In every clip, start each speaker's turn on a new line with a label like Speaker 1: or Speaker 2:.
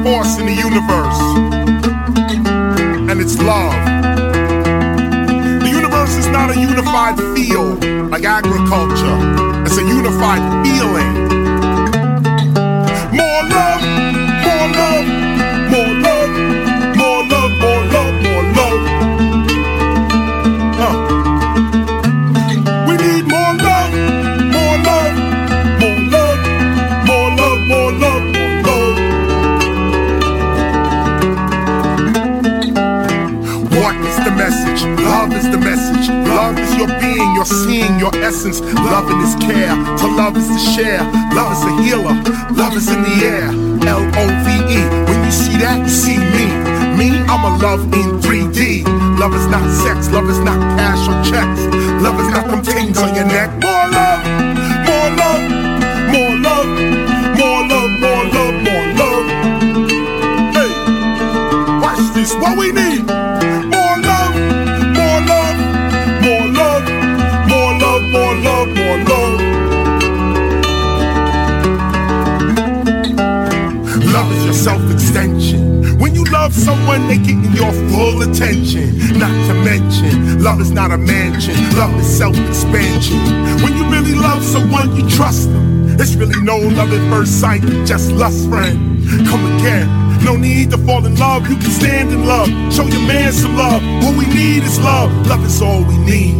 Speaker 1: force in the universe, and it's love. The universe is not a unified field like agriculture. It's a unified feeling. More love, more love, more love, more love, more love, more love. We need more love, more love, more love, more love, more love, more love. What is the message? Love is the message. Love is your being, your seeing, your essence. Loving is care, to love is to share. Love is a healer, love is in the air. L-O-V-E, when you see that, you see me. Me, I'm a love in 3D. Love is not sex, love is not cash or checks. Love is not them things on your neck. More love, more love, more love, more love, more love, more love. Hey, watch this, what we need. More love, more love, more love, more love, more love, more love. Love is your self-extension. When you love someone, they get your full attention. Not to mention, love is not a mansion. Love is self-expansion. When you really love someone, you trust them. It's really no love at first sight, just lust, friend. Come again. No need to fall in love, you can stand in love. Show your man some love. What we need is love. Love is all we need.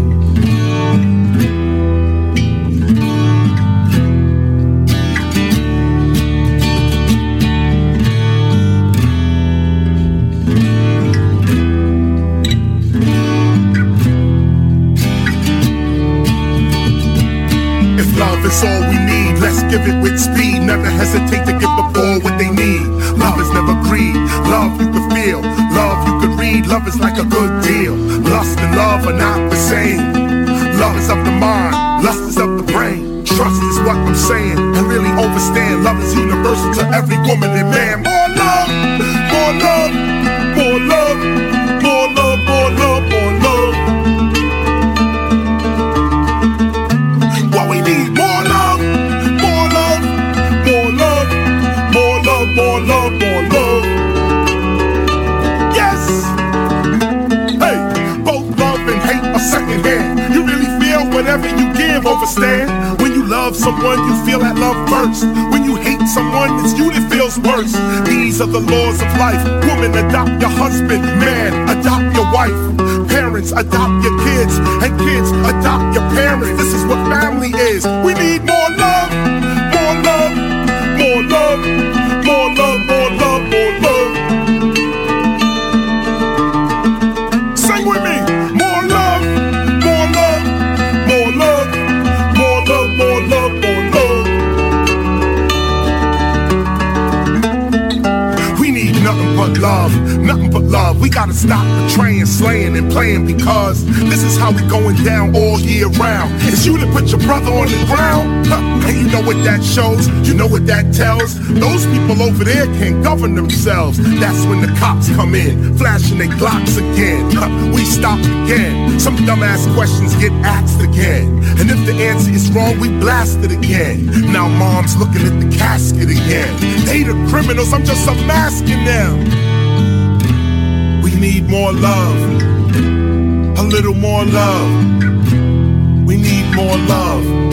Speaker 1: Love is all we need, let's give it with speed. Never hesitate to give the poor what they need. Love is never greed, love you can feel, love you can read. Love is like a good deal. Lust and love are not the same. Love is of the mind, lust is of the brain. Trust is what I'm saying, and really overstand. Love is universal to every woman and man. More love, more love, more love, more love, more love, more love. What we need, more love, more love, more love, more love, more love, more love. Yes. Hey, both love and hate are secondhand. You really feel whatever you give, overstand. When you love someone, you feel that love first. When you hate someone, it's you that feels worse. These are the laws of life. Woman, adopt your husband. Man, adopt your wife. Parents, adopt your kids. And kids, adopt your parents. This is what family is. We need more love, more love, more love, more love, more love, more love. Sing with me. More love, more love, more love, more love, more love, more love. We need nothing but love, nothing but love. We gotta stop betraying, slaying, and playing, because this is how we going down all year round. It's you that put your brother on the ground, and you know what that shows, you know what that tells. Those people over there can't govern themselves. That's when the cops come in, flashing their Glocks again. We stop again. Some dumbass questions get asked again, and if the answer is wrong, we blast it again. Now mom's looking at the casket again. They the criminals, I'm just unmasking them. We need more love, a little more love. We need more love.